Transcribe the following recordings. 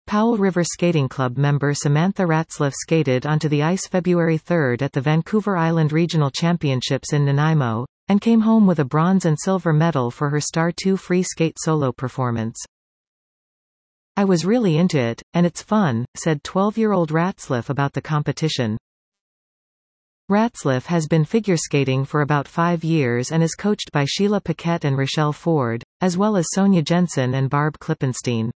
Powell River Skating Club member Samantha Ratzliff skated onto the ice February 3 at the Vancouver Island Regional Championships in Nanaimo, and came home with a bronze and silver medal for her Star 2 free skate solo performance. "I was really into it, and it's fun," said 12-year-old Ratzliff about the competition. Ratzliff has been figure skating for about 5 years and is coached by Sheila Paquette and Rochelle Ford, as well as Sonia Jensen and Barb Klippenstein.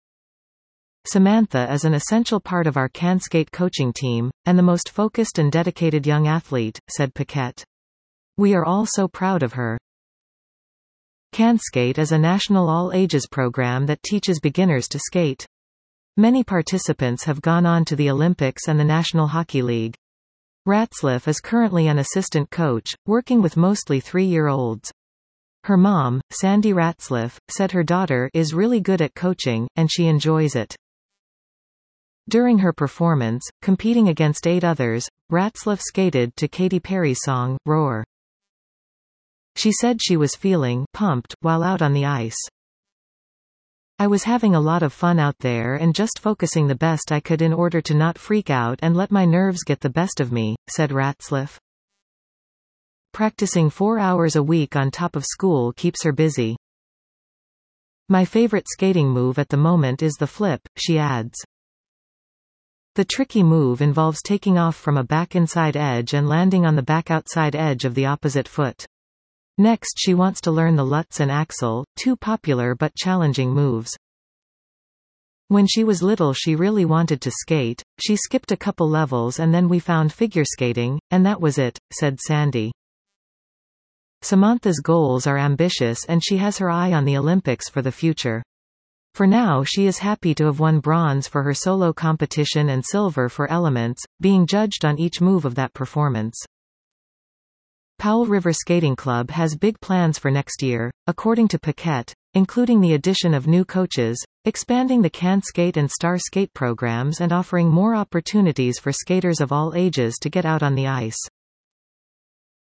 "Samantha is an essential part of our CanSkate coaching team, and the most focused and dedicated young athlete," said Paquette. "We are all so proud of her." CanSkate is a national all-ages program that teaches beginners to skate. Many participants have gone on to the Olympics and the National Hockey League. Ratzliff is currently an assistant coach, working with mostly 3-year-olds. Her mom, Sandy Ratzliff, said her daughter is really good at coaching, and she enjoys it. During her performance, competing against 8 others, Ratzliff skated to Katy Perry's song, Roar. She said she was feeling pumped while out on the ice. "I was having a lot of fun out there and just focusing the best I could in order to not freak out and let my nerves get the best of me," said Ratzliff. "Practicing 4 hours a week on top of school keeps her busy. My favorite skating move at the moment is the flip," she adds. The tricky move involves taking off from a back inside edge and landing on the back outside edge of the opposite foot. Next she wants to learn the Lutz and Axel, 2 popular but challenging moves. "When she was little she really wanted to skate, she skipped a couple levels and then we found figure skating, and that was it," said Sandy. Samantha's goals are ambitious and she has her eye on the Olympics for the future. For now she is happy to have won bronze for her solo competition and silver for elements, being judged on each move of that performance. Powell River Skating Club has big plans for next year, according to Paquette, including the addition of new coaches, expanding the CanSkate and Star Skate programs and offering more opportunities for skaters of all ages to get out on the ice.